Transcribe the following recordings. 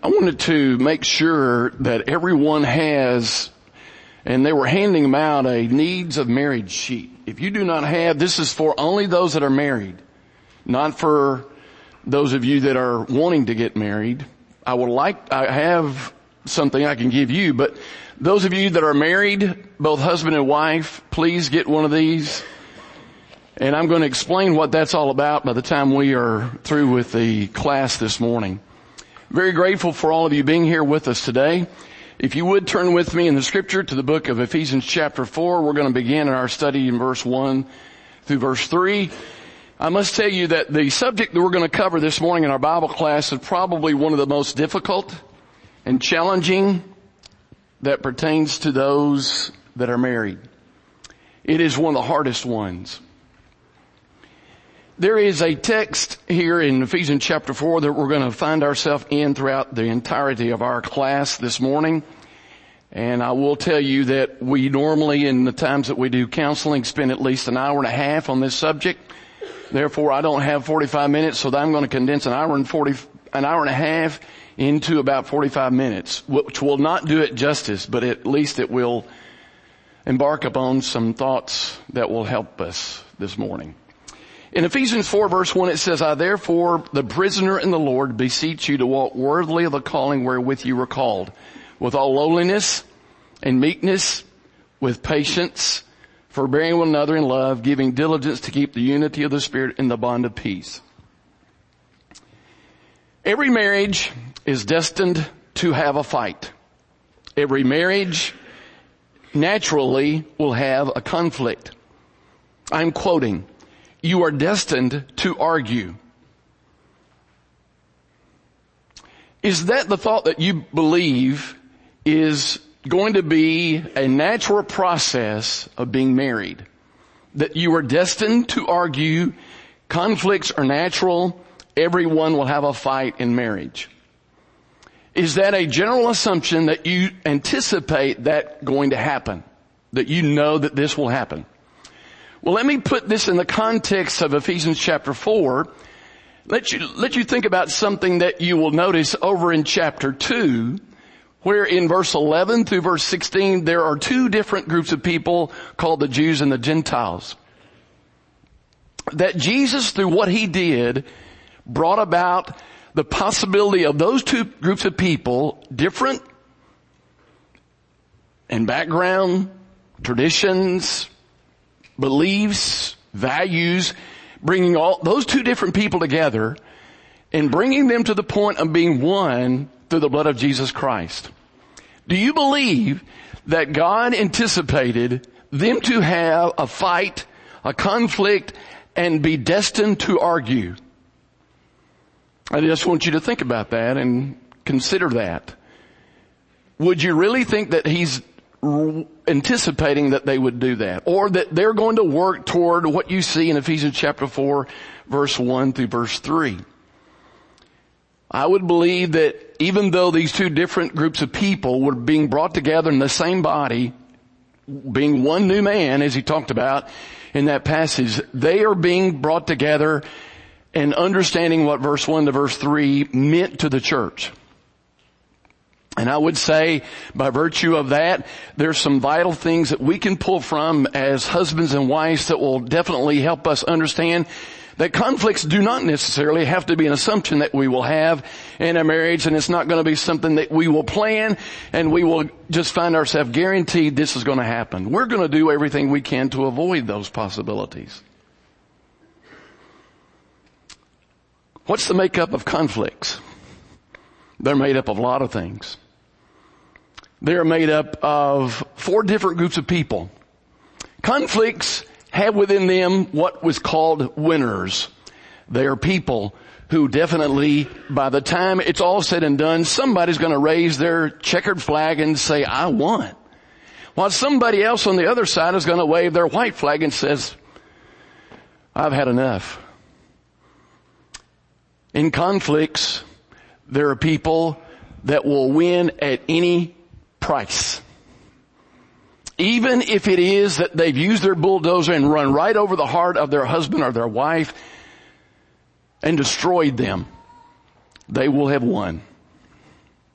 I wanted to make sure that everyone has, and they were handing them out, a needs of marriage sheet. If you do not have, this is for only those that are married, not for those of you that are wanting to get married. I have something I can give you, but those of you that are married, both husband and wife, please get one of these. And I'm going to explain what that's all about by the time we are through with the class this morning. Very grateful for all of you being here with us today. If you would turn with me in the scripture to the book of Ephesians chapter 4, we're going to begin our study in verse 1 through verse 3. I must tell you that the subject that we're going to cover this morning in our Bible class is probably one of the most difficult and challenging that pertains to those that are married. It is one of the hardest ones. There is a text here in Ephesians chapter 4 that we're going to find ourselves in throughout the entirety of our class this morning. And I will tell you that we normally, in the times that we do counseling, spend at least an hour and a half on this subject. Therefore, I don't have 45 minutes, so I'm going to condense an hour and a half into about 45 minutes, which will not do it justice, but at least it will embark upon some thoughts that will help us this morning. In Ephesians 4 verse 1 it says, I therefore, the prisoner in the Lord, beseech you to walk worthily of the calling wherewith you were called, with all lowliness and meekness, with patience, forbearing one another in love, giving diligence to keep the unity of the Spirit in the bond of peace. Every marriage is destined to have a fight. Every marriage naturally will have a conflict. I'm quoting, you are destined to argue. Is that the thought that you believe is going to be a natural process of being married? That you are destined to argue, conflicts are natural, everyone will have a fight in marriage. Is that a general assumption that you anticipate that going to happen? That you know that this will happen? Well, let me put this in the context of Ephesians chapter 4. Let you think about something that you will notice over in chapter 2, where in verse 11 through verse 16, there are two different groups of people called the Jews and the Gentiles. That Jesus, through what he did, brought about the possibility of those two groups of people, different in background, traditions, beliefs, values, bringing all those two different people together and bringing them to the point of being one through the blood of Jesus Christ. Do you believe that God anticipated them to have a fight, a conflict, and be destined to argue? I just want you to think about that and consider that. Would you really think that he's anticipating that they would do that, or that they're going to work toward what you see in Ephesians chapter 4 verse 1 through verse 3? I would believe that even though these two different groups of people were being brought together in the same body, being one new man, as he talked about in that passage, they are being brought together and understanding what verse 1 to verse 3 meant to the church. And I would say, by virtue of that, there's some vital things that we can pull from as husbands and wives that will definitely help us understand that conflicts do not necessarily have to be an assumption that we will have in a marriage, and it's not going to be something that we will plan and we will just find ourselves guaranteed this is going to happen. We're going to do everything we can to avoid those possibilities. What's the makeup of conflicts? They're made up of a lot of things. They're made up of 4 different groups of people. Conflicts have within them what was called winners. They are people who definitely, by the time it's all said and done, somebody's going to raise their checkered flag and say, I won. While somebody else on the other side is going to wave their white flag and says, I've had enough. In conflicts, there are people that will win at any price. Even if it is that they've used their bulldozer and run right over the heart of their husband or their wife and destroyed them, they will have won.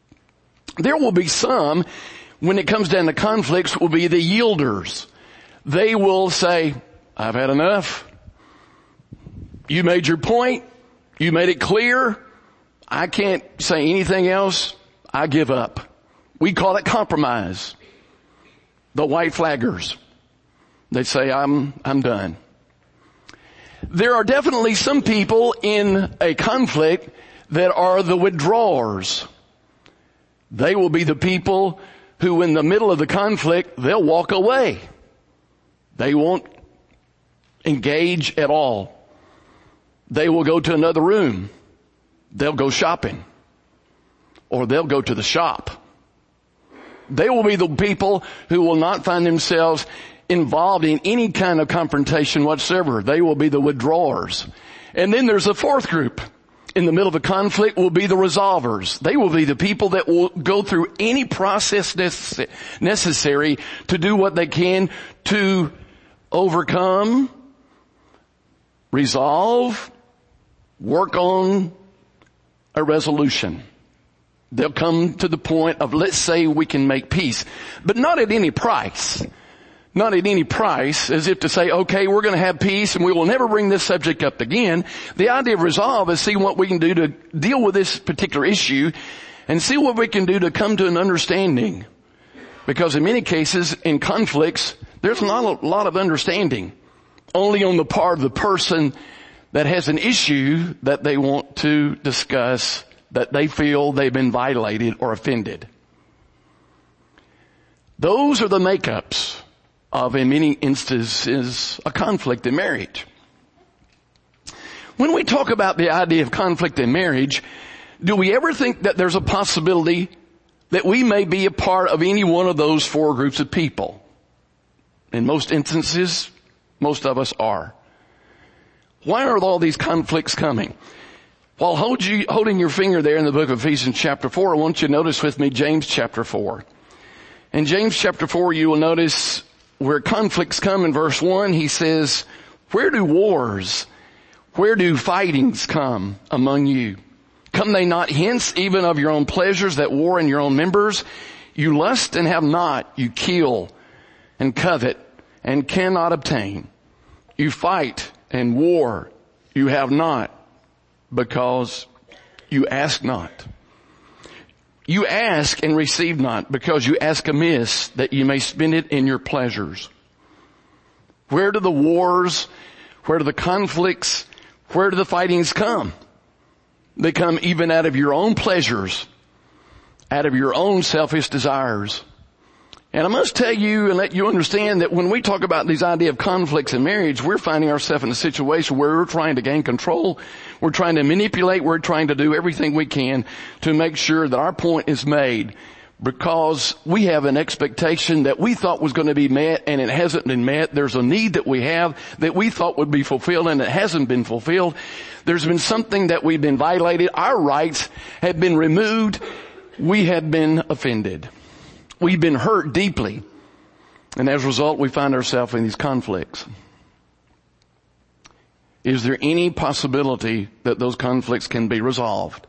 There will be some, when it comes down to conflicts, will be the yielders. They will say, I've had enough. You made your point. You made it clear. I can't say anything else. I give up. We call it compromise. The white flaggers. They say, I'm done. There are definitely some people in a conflict that are the withdrawers. They will be the people who in the middle of the conflict, they'll walk away. They won't engage at all. They will go to another room. They'll go shopping. Or they'll go to the shop. They will be the people who will not find themselves involved in any kind of confrontation whatsoever. They will be the withdrawers. And then there's a fourth group. In the middle of a conflict will be the resolvers. They will be the people that will go through any process necessary to do what they can to overcome, resolve, work on a resolution. They'll come to the point of, let's say we can make peace, but not at any price. Not at any price, as if to say, okay, we're going to have peace and we will never bring this subject up again. The idea of resolve is see what we can do to deal with this particular issue and see what we can do to come to an understanding. Because in many cases, in conflicts, there's not a lot of understanding. Only on the part of the person that has an issue that they want to discuss, that they feel they've been violated or offended. Those are the makeups of, in many instances, a conflict in marriage. When we talk about the idea of conflict in marriage, do we ever think that there's a possibility that we may be a part of any one of those four groups of people? In most instances, most of us are. Why are all these conflicts coming? While holding your finger there in the book of Ephesians chapter 4, I want you to notice with me James chapter 4. In James chapter 4, you will notice where conflicts come in verse 1, he says, where do fightings come among you? Come they not hence even of your own pleasures that war in your own members? You lust and have not, you kill and covet and cannot obtain. You fight and war, you have not, because you ask not. You ask and receive not, because you ask amiss, that you may spend it in your pleasures. Where do the wars, where do the conflicts, where do the fightings come? They come even out of your own pleasures, out of your own selfish desires. And I must tell you and let you understand that when we talk about these idea of conflicts in marriage, we're finding ourselves in a situation where we're trying to gain control. We're trying to manipulate. We're trying to do everything we can to make sure that our point is made, because we have an expectation that we thought was going to be met and it hasn't been met. There's a need that we have that we thought would be fulfilled and it hasn't been fulfilled. There's been something that we've been violated. Our rights have been removed. We have been offended. We've been hurt deeply. And as a result, we find ourselves in these conflicts. Is there any possibility that those conflicts can be resolved?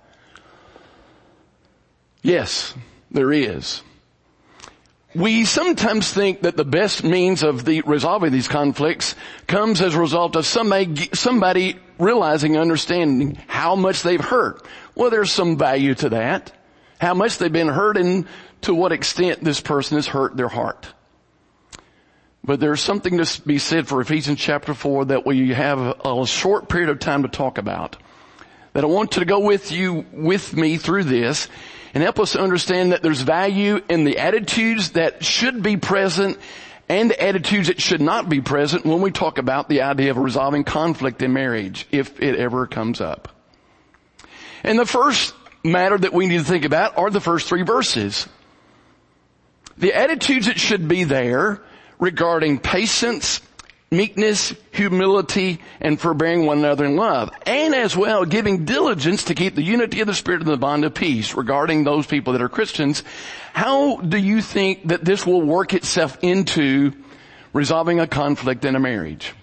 Yes, there is. We sometimes think that the best means of resolving these conflicts comes as a result of somebody realizing, understanding how much they've hurt. Well, there's some value to that. How much they've been hurt and to what extent this person has hurt their heart. But there's something to be said for Ephesians chapter 4 that we have a short period of time to talk about. That I want to go with me through this and help us to understand that there's value in the attitudes that should be present and the attitudes that should not be present when we talk about the idea of resolving conflict in marriage, if it ever comes up. And the first matter that we need to think about are the first three verses. The attitudes that should be there regarding patience, meekness, humility, and forbearing one another in love. And as well, giving diligence to keep the unity of the Spirit and the bond of peace. Regarding those people that are Christians, how do you think that this will work itself into resolving a conflict in a marriage?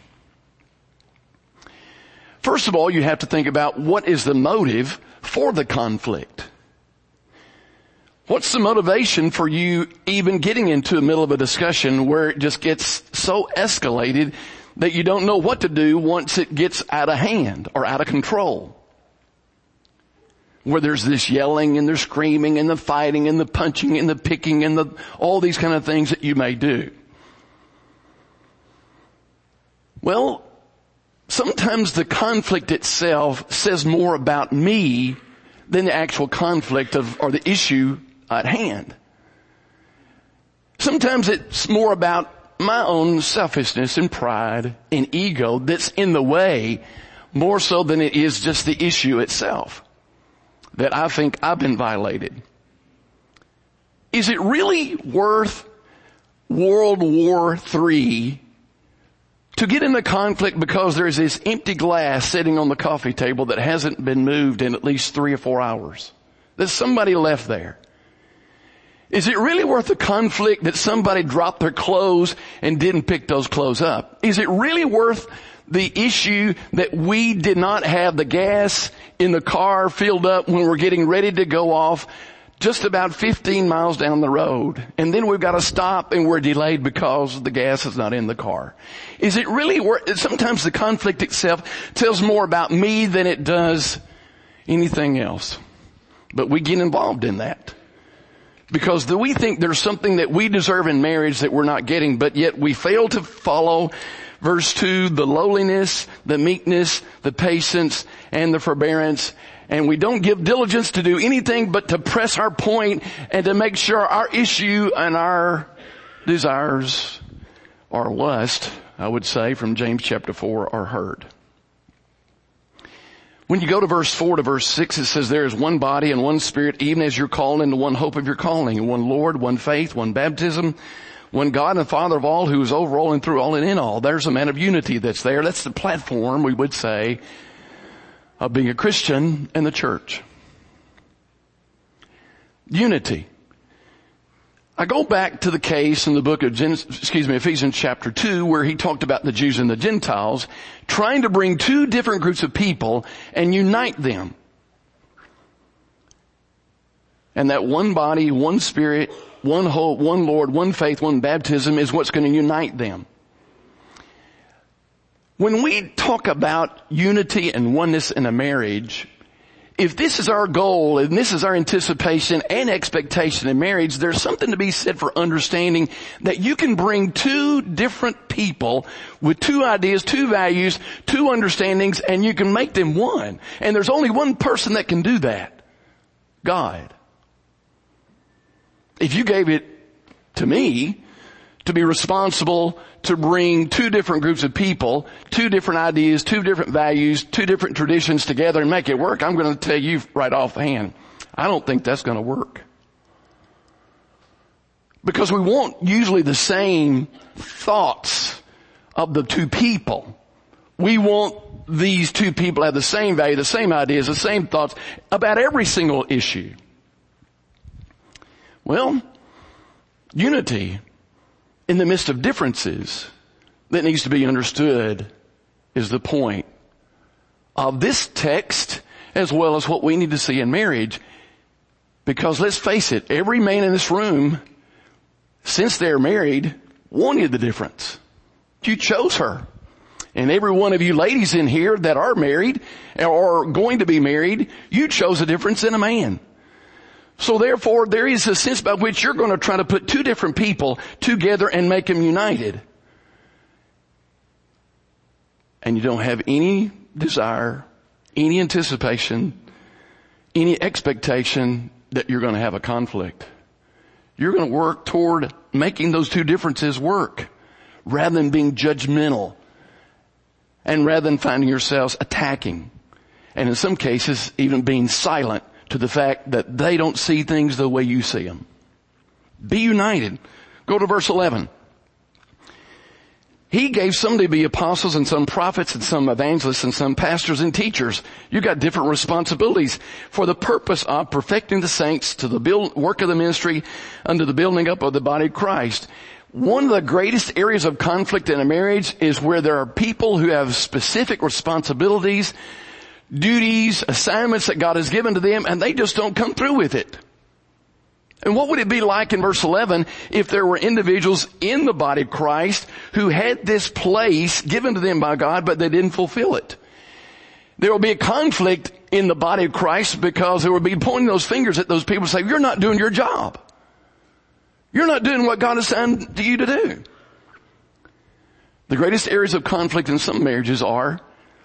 First of all, you have to think about what is the motive for the conflict. What's the motivation for you even getting into the middle of a discussion where it just gets so escalated that you don't know what to do once it gets out of hand or out of control? Where there's this yelling and there's screaming and the fighting and the punching and the picking and all these kind of things that you may do. Well, sometimes the conflict itself says more about me than the actual conflict or the issue at hand. Sometimes it's more about my own selfishness and pride and ego that's in the way more so than it is just the issue itself that I think I've been violated. Is it really worth World War III to get in a conflict because there's this empty glass sitting on the coffee table that hasn't been moved in at least 3 or 4 hours? There's somebody left there. Is it really worth the conflict that somebody dropped their clothes and didn't pick those clothes up? Is it really worth the issue that we did not have the gas in the car filled up when we're getting ready to go off just about 15 miles down the road, and then we've got to stop and we're delayed because the gas is not in the car? Is it really worth? Sometimes the conflict itself tells more about me than it does anything else. But we get involved in that because we think there's something that we deserve in marriage that we're not getting, but yet we fail to follow verse 2, the lowliness, the meekness, the patience, and the forbearance. And we don't give diligence to do anything but to press our point and to make sure our issue and our desires or lust, I would say, from James chapter 4, are heard. When you go to verse 4 to verse 6, it says, there is one body and one spirit, even as you're called into one hope of your calling, and one Lord, one faith, one baptism, one God and Father of all, who is over all and through all and in all. There's a man of unity that's there. That's the platform, we would say, of being a Christian and the church. Unity. I go back to the case in the book of Ephesians chapter 2, where he talked about the Jews and the Gentiles trying to bring two different groups of people and unite them. And that one body, one spirit, one hope, one Lord, one faith, one baptism is what's going to unite them. When we talk about unity and oneness in a marriage, if this is our goal and this is our anticipation and expectation in marriage, there's something to be said for understanding that you can bring two different people with two ideas, two values, two understandings, and you can make them one. And there's only one person that can do that. God. If you gave it to me to be responsible to bring two different groups of people, two different ideas, two different values, two different traditions together and make it work, I'm going to tell you right offhand, I don't think that's going to work. Because we want usually the same thoughts of the two people. We want these two people to have the same value, the same ideas, the same thoughts about every single issue. Well, unity in the midst of differences that needs to be understood is the point of this text as well as what we need to see in marriage. Because let's face it, every man in this room, since they're married, wanted the difference. You chose her. And every one of you ladies in here that are married or going to be married, you chose a difference in a man. So therefore, there is a sense by which you're going to try to put two different people together and make them united. And you don't have any desire, any anticipation, any expectation that you're going to have a conflict. You're going to work toward making those two differences work rather than being judgmental and rather than finding yourselves attacking. And in some cases, even being silent to the fact that they don't see things the way you see them. Be united. Go to verse 11. He gave some to be apostles and some prophets and some evangelists and some pastors and teachers. You got different responsibilities for the purpose of perfecting the saints to the work of the ministry unto the building up of the body of Christ. One of the greatest areas of conflict in a marriage is where there are people who have specific responsibilities, duties, assignments that God has given to them, and they just don't come through with it. And what would it be like in verse 11 if there were individuals in the body of Christ who had this place given to them by God, but they didn't fulfill it? There will be a conflict in the body of Christ because there will be pointing those fingers at those people and say, you're not doing your job. You're not doing what God assigned to you to do. The greatest areas of conflict in some marriages are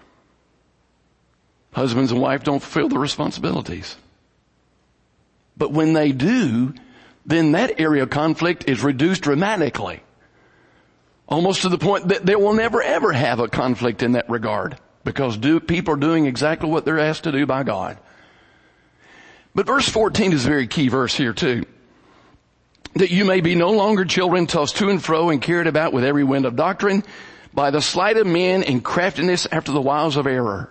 husbands and wife don't fulfill their responsibilities. But when they do, then that area of conflict is reduced dramatically. Almost to the point that they will never ever have a conflict in that regard. Because people are doing exactly what they're asked to do by God. But verse 14 is a very key verse here too. That you may be no longer children tossed to and fro and carried about with every wind of doctrine by the sleight of men and craftiness after the wiles of error.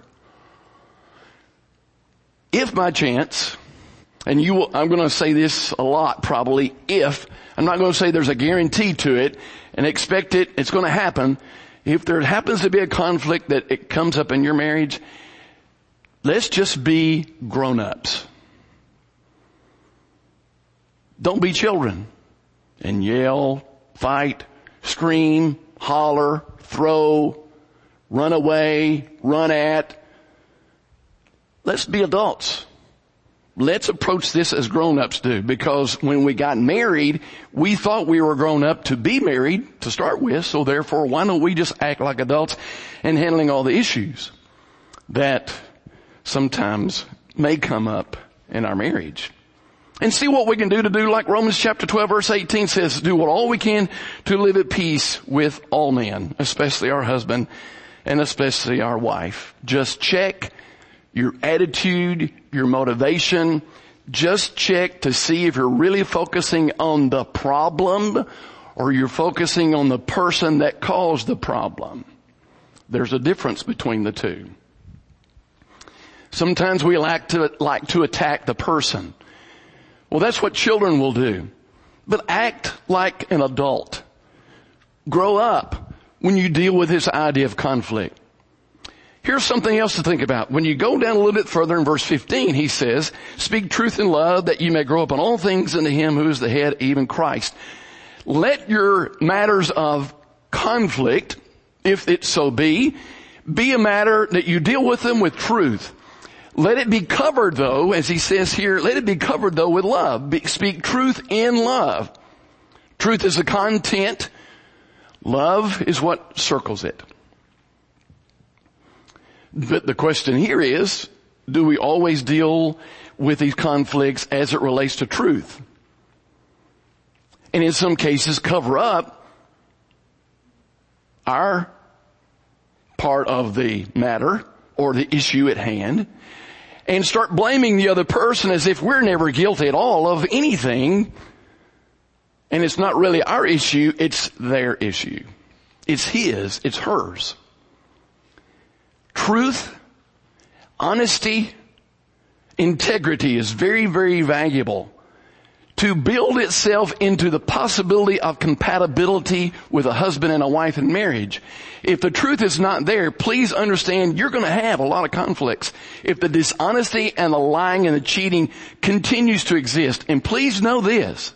If by chance, and I'm going to say this a lot probably, I'm not going to say there's a guarantee to it and expect it's going to happen. If there happens to be a conflict that it comes up in your marriage, let's just be grown-ups. Don't be children and yell, fight, scream, holler, throw, run away, run at. Let's be adults. Let's approach this as grown-ups do, because when we got married, we thought we were grown up to be married to start with, so therefore why don't we just act like adults and handling all the issues that sometimes may come up in our marriage. And see what we can do like Romans chapter 12 verse 18 says, do all we can to live at peace with all men, especially our husband and especially our wife. Just check your attitude, your motivation. Just check to see if you're really focusing on the problem or you're focusing on the person that caused the problem. There's a difference between the two. Sometimes we like to attack the person. Well, that's what children will do. But act like an adult. Grow up when you deal with this idea of conflict. Here's something else to think about. When you go down a little bit further in verse 15, he says, speak truth in love that you may grow up in all things into him who is the head, even Christ. Let your matters of conflict, if it so be a matter that you deal with them with truth. Let it be covered though, as he says here, let it be covered though with love. Speak truth in love. Truth is the content. Love is what circles it. But the question here is, do we always deal with these conflicts as it relates to truth? And in some cases cover up our part of the matter or the issue at hand and start blaming the other person as if we're never guilty at all of anything, and it's not really our issue, it's their issue. It's his, it's hers. Truth, honesty, integrity is very, very valuable to build itself into the possibility of compatibility with a husband and a wife in marriage. If the truth is not there, please understand you're going to have a lot of conflicts. If the dishonesty and the lying and the cheating continues to exist, and please know this,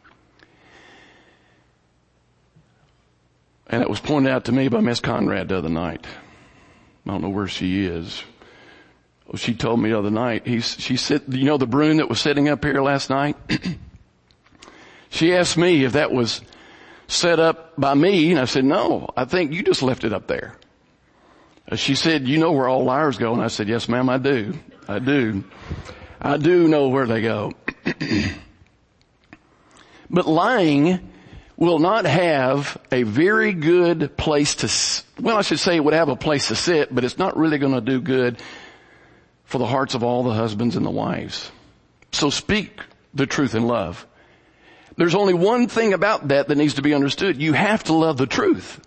and it was pointed out to me by Miss Conrad the other night. I don't know where she is. She told me the other night, she said, you know the broom that was sitting up here last night? She asked me if that was set up by me, and I said, no, I think you just left it up there. She said, you know where all liars go? And I said, yes ma'am, I do. I do know where they go. But lying will not have a very good place I should say it would have a place to sit, but it's not really going to do good for the hearts of all the husbands and the wives. So speak the truth in love. There's only one thing about that needs to be understood. You have to love the truth.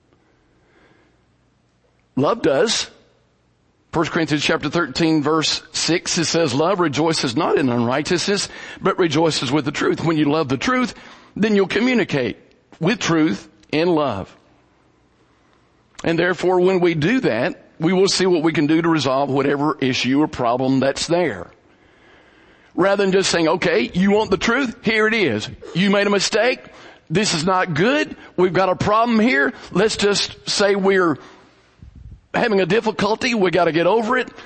Love does. 1 Corinthians chapter 13 verse 6, it says, love rejoices not in unrighteousness, but rejoices with the truth. When you love the truth, then you'll communicate with truth in love. And therefore, when we do that, we will see what we can do to resolve whatever issue or problem that's there. Rather than just saying, okay, you want the truth? Here it is. You made a mistake. This is not good. We've got a problem here. Let's just say we're having a difficulty. We got to get over it.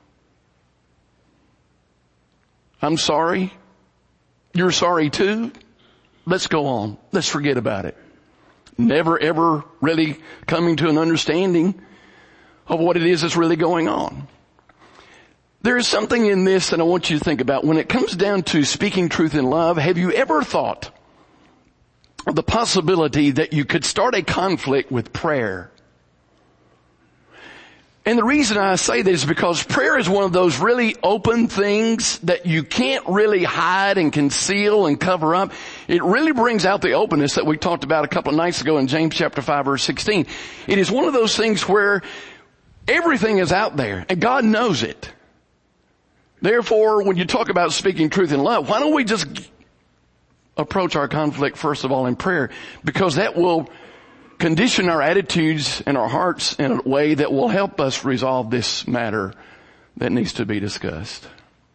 I'm sorry. You're sorry too. Let's go on. Let's forget about it. Never ever really coming to an understanding of what it is that's really going on. There is something in this that I want you to think about. When it comes down to speaking truth in love, have you ever thought of the possibility that you could start a conflict with prayer? And the reason I say this is because prayer is one of those really open things that you can't really hide and conceal and cover up. It really brings out the openness that we talked about a couple of nights ago in James chapter 5 verse 16. It is one of those things where everything is out there and God knows it. Therefore, when you talk about speaking truth in love, why don't we just approach our conflict first of all in prayer? Because that will condition our attitudes and our hearts in a way that will help us resolve this matter that needs to be discussed.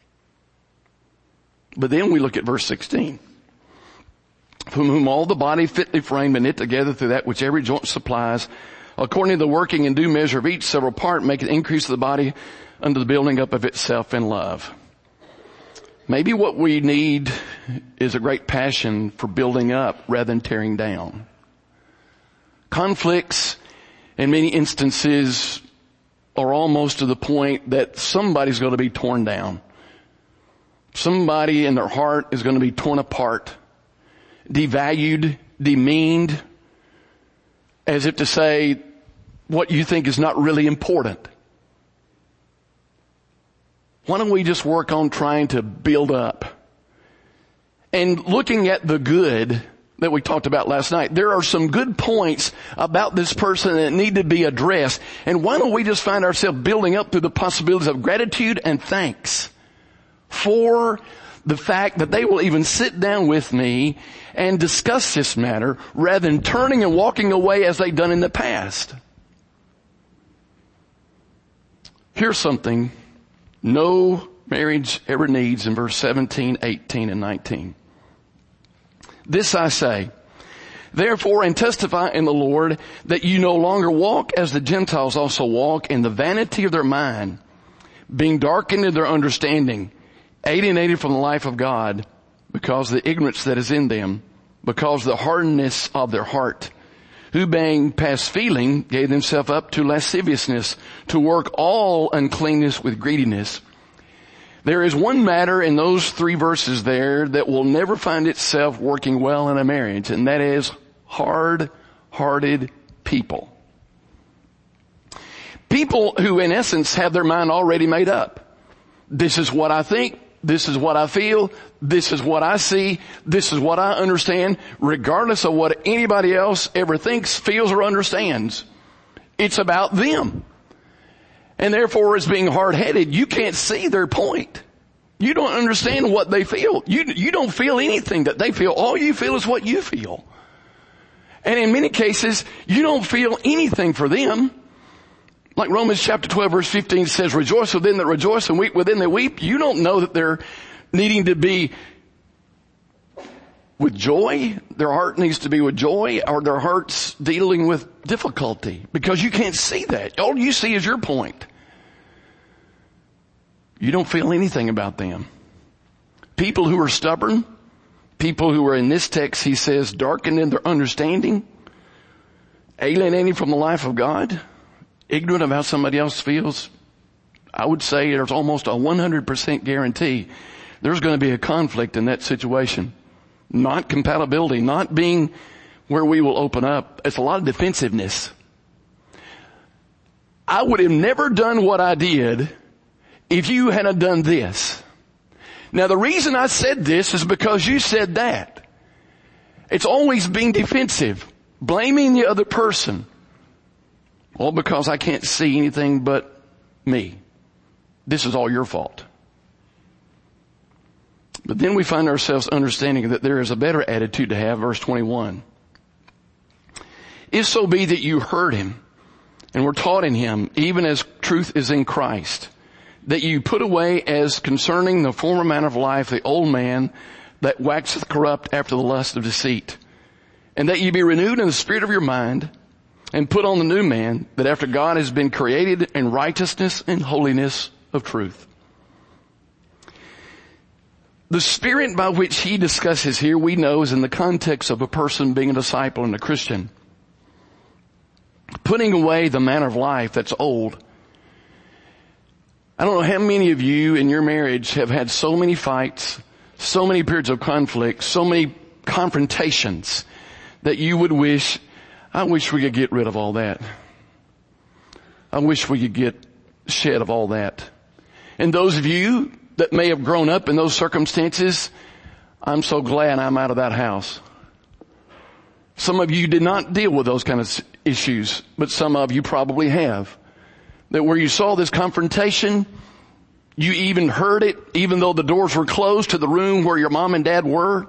But then we look at verse 16. From whom all the body fitly framed and knit together through that which every joint supplies, according to the working and due measure of each several part, make an increase of the body unto the building up of itself in love. Maybe what we need is a great passion for building up rather than tearing down. Conflicts, in many instances, are almost to the point that somebody's going to be torn down. Somebody in their heart is going to be torn apart, devalued, demeaned, as if to say what you think is not really important. Why don't we just work on trying to build up? And looking at the good that we talked about last night, there are some good points about this person that need to be addressed. And why don't we just find ourselves building up through the possibilities of gratitude and thanks for the fact that they will even sit down with me and discuss this matter rather than turning and walking away as they've done in the past. Here's something no marriage ever needs in verse 17, 18, and 19. This I say, therefore, and testify in the Lord that you no longer walk as the Gentiles also walk in the vanity of their mind, being darkened in their understanding, alienated from the life of God because of the ignorance that is in them, because of the hardness of their heart, who being past feeling gave themselves up to lasciviousness, to work all uncleanness with greediness. There is one matter in those 3 verses there that will never find itself working well in a marriage, and that is hard-hearted people. People who in essence have their mind already made up. This is what I think. This is what I feel. This is what I see. This is what I understand, regardless of what anybody else ever thinks, feels, or understands. It's about them. And therefore, as being hard-headed, you can't see their point. You don't understand what they feel. You don't feel anything that they feel. All you feel is what you feel. And in many cases, you don't feel anything for them. Like Romans chapter 12 verse 15 says, rejoice with them that rejoice and weep with them that weep. You don't know that they're needing to be with joy. Their heart needs to be with joy, or their heart's dealing with difficulty, because you can't see that. All you see is your point. You don't feel anything about them. People who are stubborn, people who are in this text, he says, darkened in their understanding, alienating from the life of God, ignorant of how somebody else feels. I would say there's almost a 100% guarantee there's going to be a conflict in that situation. Not compatibility, not being where we will open up. It's a lot of defensiveness. I would have never done what I did if you hadn't done this. Now the reason I said this is because you said that. It's always being defensive, blaming the other person. All because I can't see anything but me. This is all your fault. But then we find ourselves understanding that there is a better attitude to have. Verse 21. If so be that you heard him and were taught in him, even as truth is in Christ, that you put away as concerning the former manner of life, the old man that waxeth corrupt after the lust of deceit. And that you be renewed in the spirit of your mind, and put on the new man, that after God has been created in righteousness and holiness of truth. The spirit by which he discusses here, we know, is in the context of a person being a disciple and a Christian. Putting away the manner of life that's old. I don't know how many of you in your marriage have had so many fights, so many periods of conflict, so many confrontations that you would wish, I wish we could get rid of all that. I wish we could get shed of all that. And those of you that may have grown up in those circumstances, I'm so glad I'm out of that house. Some of you did not deal with those kind of issues, but some of you probably have. That where you saw this confrontation, you even heard it, even though the doors were closed to the room where your mom and dad were.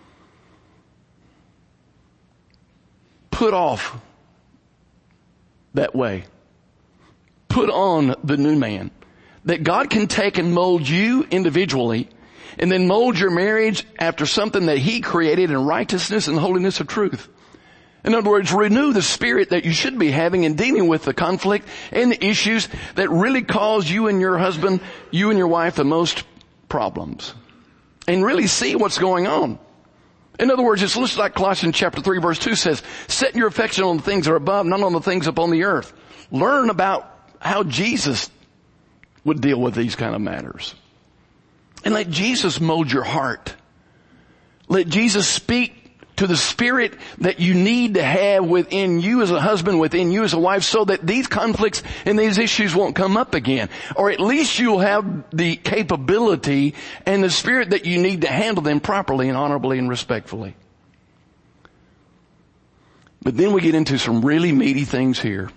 Put off that way. Put on the new man. That God can take and mold you individually, and then mold your marriage after something that he created in righteousness and holiness of truth. In other words, renew the spirit that you should be having in dealing with the conflict and the issues that really cause you and your husband, you and your wife the most problems. And really see what's going on. In other words, it's just like Colossians chapter 3 verse 2 says, set your affection on the things that are above, not on the things upon the earth. Learn about how Jesus would deal with these kind of matters. And let Jesus mold your heart. Let Jesus speak to the spirit that you need to have within you as a husband, within you as a wife, so that these conflicts and these issues won't come up again. Or at least you'll have the capability and the spirit that you need to handle them properly and honorably and respectfully. But then we get into some really meaty things here.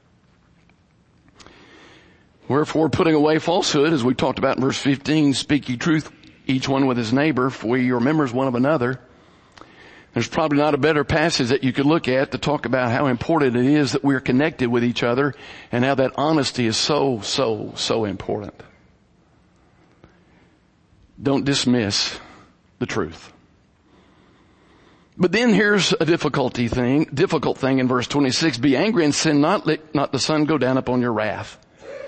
Wherefore, putting away falsehood, as we talked about in verse 15, speak ye truth, each one with his neighbor, for ye are members one of another. There's probably not a better passage that you could look at to talk about how important it is that we're connected with each other and how that honesty is so, so, so important. Don't dismiss the truth. But then here's a difficult thing in verse 26. Be angry and sin not, let not the sun go down upon your wrath.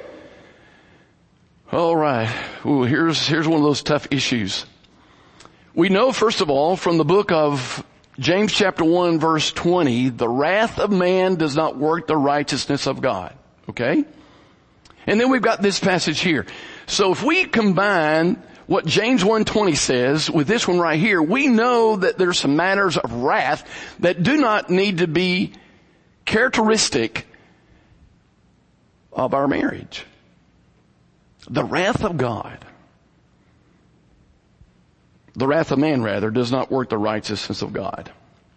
All right. Ooh, here's one of those tough issues. We know, first of all, from the book of James chapter 1 verse 20, the wrath of man does not work the righteousness of God. Okay? And then we've got this passage here. So if we combine what James 1:20 says with this one right here, we know that there's some matters of wrath that do not need to be characteristic of our marriage. The wrath of God, the wrath of man rather, does not work the righteousness of God.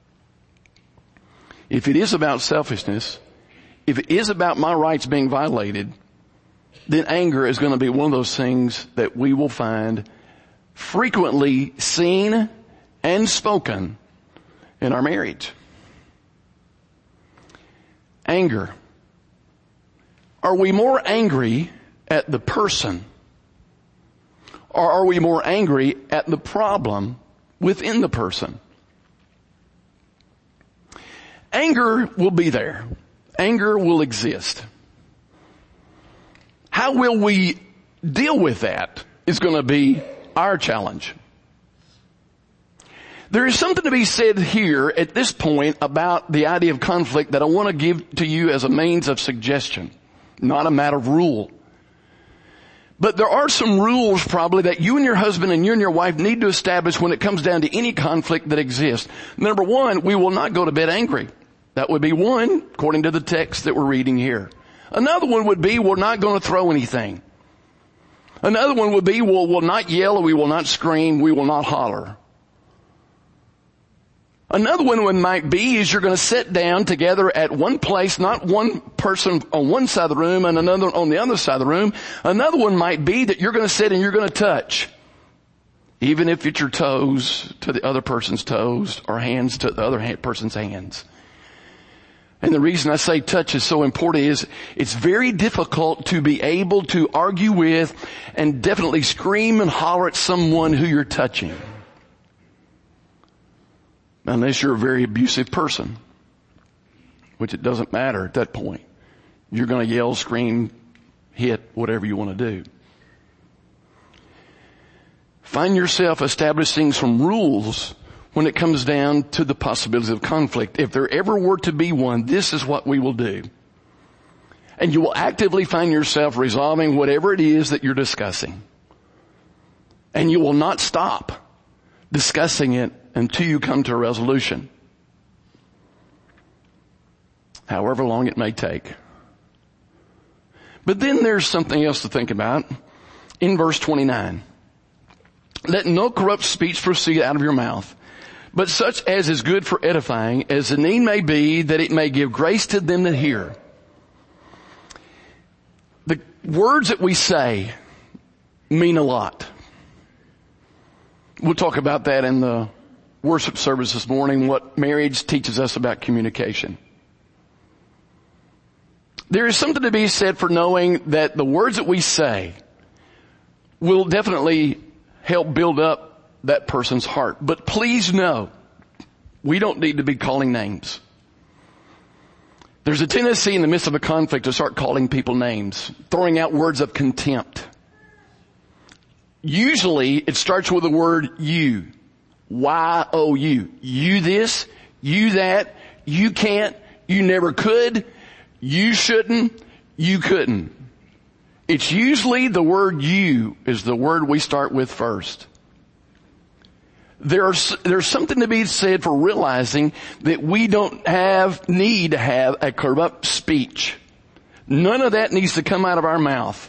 If it is about selfishness, if it is about my rights being violated, then anger is going to be one of those things that we will find frequently seen and spoken in our marriage. Anger. Are we more angry at the person, or are we more angry at the problem within the person? Anger will be there. Anger will exist. How will we deal with that is going to be our challenge. There is something to be said here at this point about the idea of conflict that I want to give to you as a means of suggestion, not a matter of rule. But there are some rules probably that you and your husband and you and your wife need to establish when it comes down to any conflict that exists. Number one, we will not go to bed angry. That would be one, according to the text that we're reading here. Another one would be we're not going to throw anything. Another one would be we'll not yell, we will not scream, we will not holler. Another one might be is you're going to sit down together at one place, not one person on one side of the room and another on the other side of the room. Another one might be that you're going to sit and you're going to touch. Even if it's your toes to the other person's toes or hands to the other person's hands. And the reason I say touch is so important is it's very difficult to be able to argue with and definitely scream and holler at someone who you're touching. Unless you're a very abusive person, which it doesn't matter at that point. You're going to yell, scream, hit, whatever you want to do. Find yourself establishing some rules when it comes down to the possibilities of conflict. If there ever were to be one, this is what we will do. And you will actively find yourself resolving whatever it is that you're discussing. And you will not stop discussing it until you come to a resolution. However long it may take. But then there's something else to think about. In verse 29. Let no corrupt speech proceed out of your mouth, but such as is good for edifying, as the need may be, that it may give grace to them that hear. The words that we say mean a lot. We'll talk about that in the worship service this morning, what marriage teaches us about communication. There is something to be said for knowing that the words that we say will definitely help build up that person's heart. But please know, we don't need to be calling names. There's a tendency in the midst of a conflict to start calling people names, throwing out words of contempt. Usually it starts with the word you. Y-O-U. You this, you that, you can't, you never could, you shouldn't, you couldn't. It's usually the word you is the word we start with first. There's something to be said for realizing that we don't need to have a corrupt speech. None of that needs to come out of our mouth.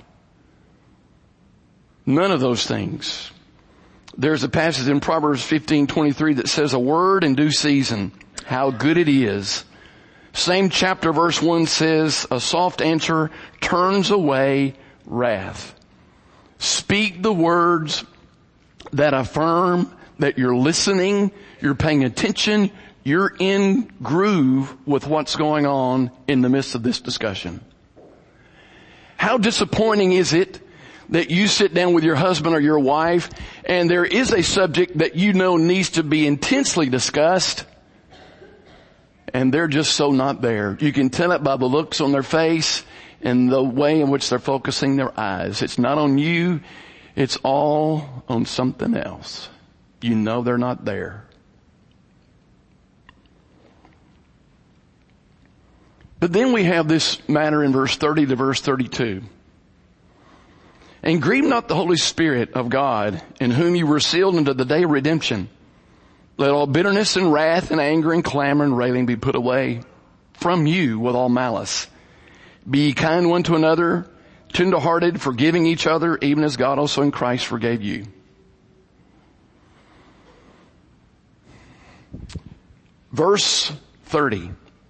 None of those things. There's a passage in Proverbs 15:23 that says, a word in due season, how good it is. Same chapter, verse 1 says, a soft answer turns away wrath. Speak the words that affirm that you're listening, you're paying attention, you're in groove with what's going on in the midst of this discussion. How disappointing is it that you sit down with your husband or your wife and there is a subject that you know needs to be intensely discussed and they're just so not there. You can tell it by the looks on their face and the way in which they're focusing their eyes. It's not on you. It's all on something else. You know they're not there. But then we have this matter in verse 30 to verse 32. And grieve not the Holy Spirit of God, in whom you were sealed unto the day of redemption. Let all bitterness and wrath and anger and clamor and railing be put away from you with all malice. Be ye kind one to another, tender-hearted, forgiving each other, even as God also in Christ forgave you. Verse 30.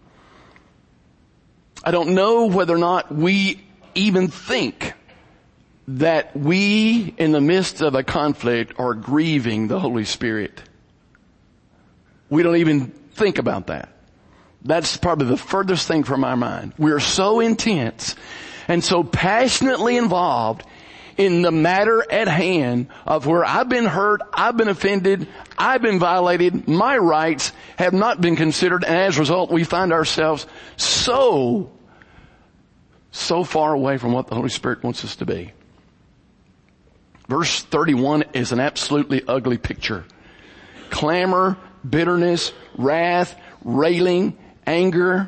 I don't know whether or not we even think that we, in the midst of a conflict, are grieving the Holy Spirit. We don't even think about that. That's probably the furthest thing from our mind. We're so intense and so passionately involved in the matter at hand of where I've been hurt, I've been offended, I've been violated, my rights have not been considered, and as a result we find ourselves so far away from what the Holy Spirit wants us to be. Verse 31 is an absolutely ugly picture. Clamor, bitterness, wrath, railing, anger.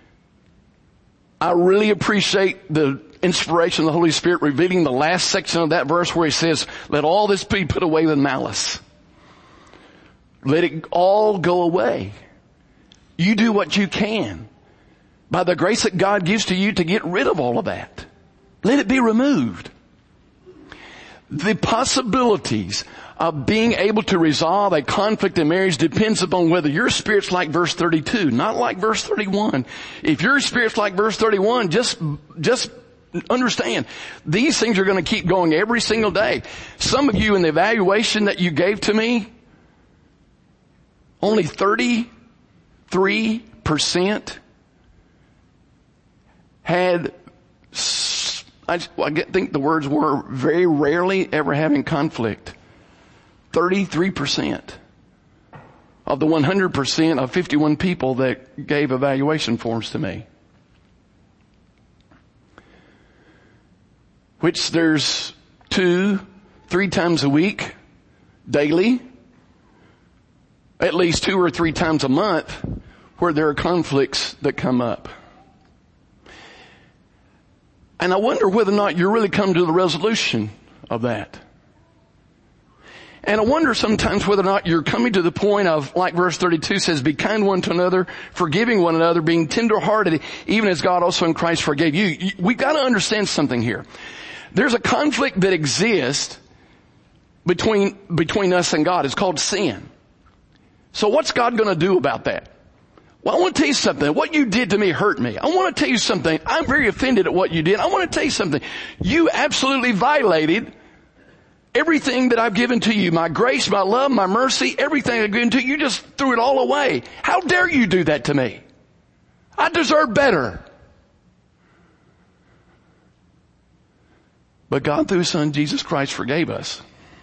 I really appreciate the inspiration of the Holy Spirit revealing the last section of that verse where he says, let all this be put away with malice. Let it all go away. You do what you can by the grace that God gives to you to get rid of all of that. Let it be removed. The possibilities of being able to resolve a conflict in marriage depends upon whether your spirit's like verse 32, not like verse 31. If your spirit's like verse 31, just understand, these things are going to keep going every single day. Some of you in the evaluation that you gave to me, only 33% had, I think the words were very rarely ever having conflict. 33% of the 100% of 51 people that gave evaluation forms to me. Which there's 2-3 times a week, daily, at least 2 or 3 times a month, where there are conflicts that come up. And I wonder whether or not you're really come to the resolution of that. And I wonder sometimes whether or not you're coming to the point of, like verse 32 says, be kind one to another, forgiving one another, being tenderhearted, even as God also in Christ forgave you. We've got to understand something here. There's a conflict that exists between us and God. It's called sin. So what's God going to do about that? Well, I want to tell you something. What you did to me hurt me. I want to tell you something. I'm very offended at what you did. I want to tell you something. You absolutely violated everything that I've given to you. My grace, my love, my mercy, everything I've given to you. You just threw it all away. How dare you do that to me? I deserve better. But God, through His Son, Jesus Christ, forgave us.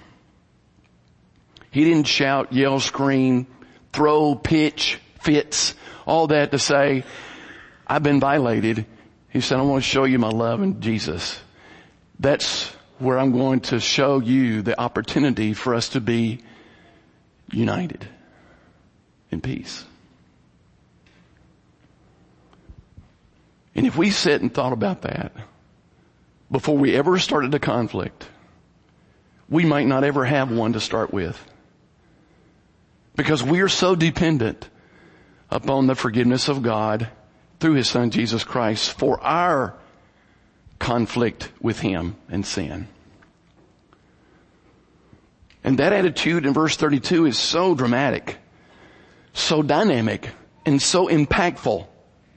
He didn't shout, yell, scream, throw, pitch, fits, all that to say, I've been violated. He said, I want to show you my love in Jesus. That's where I'm going to show you the opportunity for us to be united in peace. And if we sat and thought about that before we ever started a conflict, we might not ever have one to start with. Because we are so dependent upon the forgiveness of God through His Son Jesus Christ for our conflict with Him and sin. And that attitude in verse 32 is so dramatic, so dynamic, and so impactful.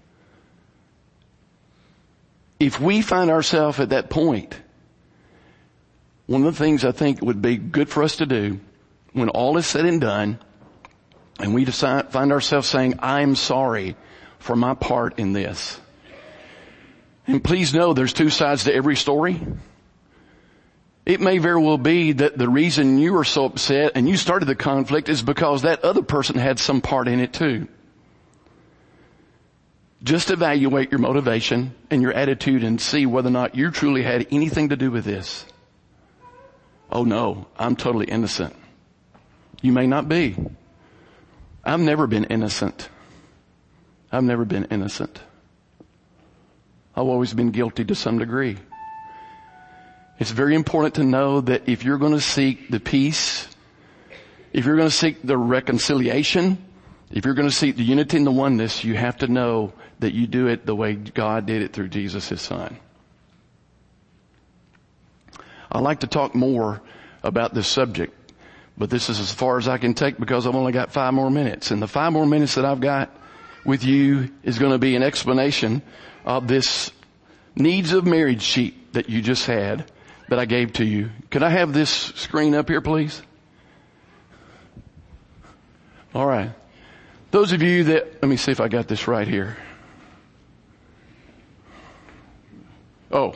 If we find ourselves at that point, one of the things I think would be good for us to do when all is said and done, and we find ourselves saying, I'm sorry for my part in this. And please know there's 2 sides to every story. It may very well be that the reason you were so upset and you started the conflict is because that other person had some part in it too. Just evaluate your motivation and your attitude and see whether or not you truly had anything to do with this. Oh no, I'm totally innocent. You may not be. I've never been innocent. I've never been innocent. I've always been guilty to some degree. It's very important to know that if you're going to seek the peace, if you're going to seek the reconciliation, if you're going to seek the unity and the oneness, you have to know that you do it the way God did it through Jesus, His Son. I'd like to talk more about this subject, but this is as far as I can take because I've only got 5 more minutes. And the 5 more minutes that I've got with you is going to be an explanation of this needs of marriage sheet that you just had that I gave to you. Could I have this screen up here, please? All right. Those of you that, let me see if I got this right here. Oh.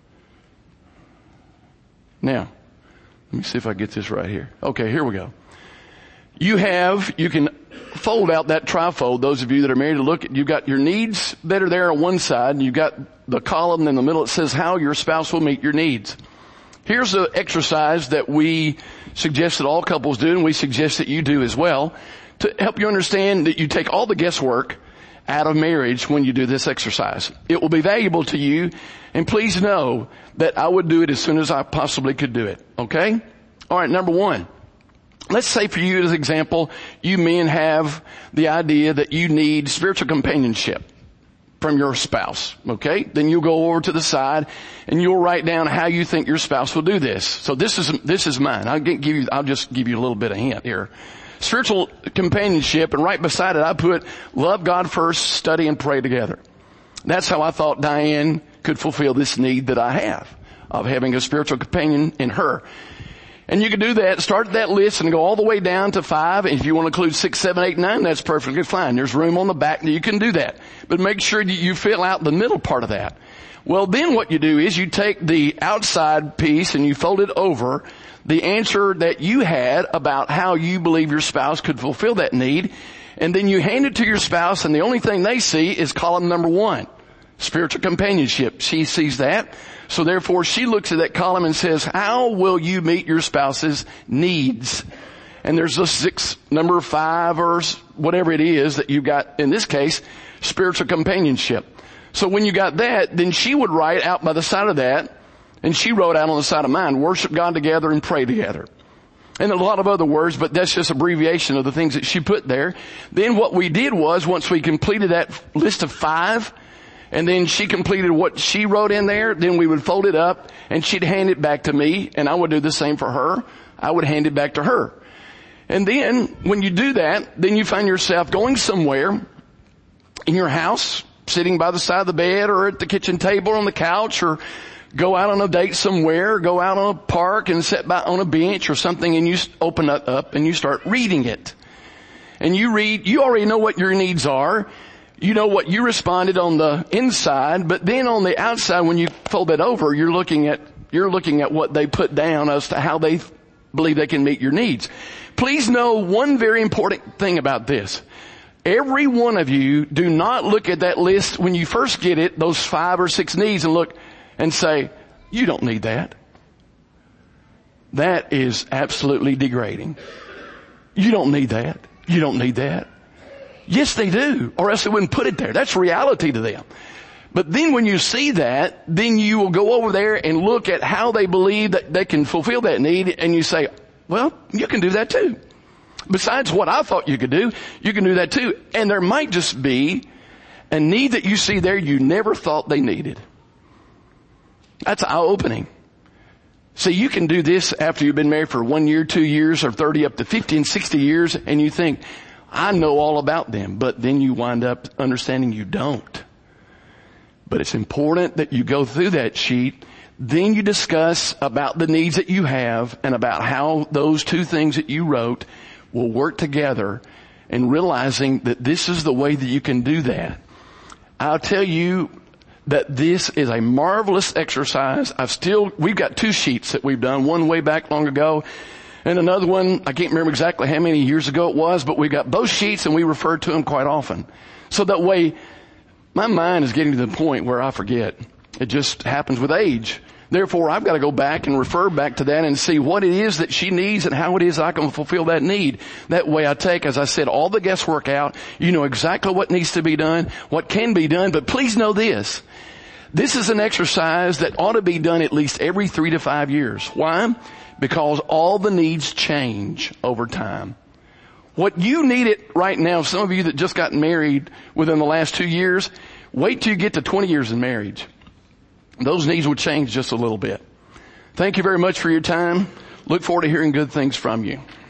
Now, let me see if I get this right here. Okay, here we go. You can fold out that trifold, those of you that are married, to look at, you've got your needs that are there on one side, and you've got the column in the middle that says how your spouse will meet your needs. Here's an exercise that we suggest that all couples do, and we suggest that you do as well, to help you understand that you take all the guesswork out of marriage when you do this exercise. It will be valuable to you, and please know that I would do it as soon as I possibly could do it. Okay? All right, number 1. Let's say for you as an example, you men have the idea that you need spiritual companionship from your spouse. Okay? Then you'll go over to the side and you'll write down how you think your spouse will do this. So this is mine. I'll just give you a little bit of hint here. Spiritual companionship, and right beside it I put love God first, study and pray together. That's how I thought Diane could fulfill this need that I have of having a spiritual companion in her. And you can do that, start that list and go all the way down to 5. And if you want to include 6, 7, 8, 9, that's perfectly fine. There's room on the back that you can do that. But make sure that you fill out the middle part of that. Well, then what you do is you take the outside piece and you fold it over the answer that you had about how you believe your spouse could fulfill that need. And then you hand it to your spouse, and the only thing they see is column number 1, spiritual companionship. She sees that. So therefore she looks at that column and says, how will you meet your spouse's needs? And there's a 6, number 5 or whatever it is that you got, in this case, spiritual companionship. So when you got that, then she would write out by the side of that, and she wrote out on the side of mine, worship God together and pray together. And a lot of other words, but that's just abbreviation of the things that she put there. Then what we did was, once we completed that list of 5, and then she completed what she wrote in there, then we would fold it up and she'd hand it back to me, and I would do the same for her. I would hand it back to her. And then when you do that, then you find yourself going somewhere in your house, sitting by the side of the bed or at the kitchen table or on the couch, or go out on a date somewhere, go out on a park and sit by on a bench or something, and you open it up and you start reading it. And you read, you already know what your needs are. You know what you responded on the inside, but then on the outside, when you fold it over, you're looking at what they put down as to how they believe they can meet your needs. Please know one very important thing about this. Every one of you, do not look at that list when you first get it, those 5 or 6 needs, and look and say, you don't need that. That is absolutely degrading. You don't need that. You don't need that. Yes, they do, or else they wouldn't put it there. That's reality to them. But then when you see that, then you will go over there and look at how they believe that they can fulfill that need, and you say, well, you can do that too. Besides what I thought you could do, you can do that too. And there might just be a need that you see there you never thought they needed. That's eye-opening. See, you can do this after you've been married for 1 year, 2 years, or 30 up to 50 and 60 years, and you think, I know all about them, but then you wind up understanding you don't. But it's important that you go through that sheet, then you discuss about the needs that you have and about how those 2 things that you wrote will work together, and realizing that this is the way that you can do that. I'll tell you that this is a marvelous exercise. We've got 2 sheets that we've done, one way back long ago, and another one, I can't remember exactly how many years ago it was, but we got both sheets and we refer to them quite often. So that way, my mind is getting to the point where I forget. It just happens with age. Therefore, I've got to go back and refer back to that and see what it is that she needs and how it is I can fulfill that need. That way I take, as I said, all the guesswork out. You know exactly what needs to be done, what can be done, but please know this. This is an exercise that ought to be done at least every 3 to 5 years. Why? Because all the needs change over time. What you need it right now, some of you that just got married within the last 2 years, wait till you get to 20 years in marriage. Those needs will change just a little bit. Thank you very much for your time. Look forward to hearing good things from you.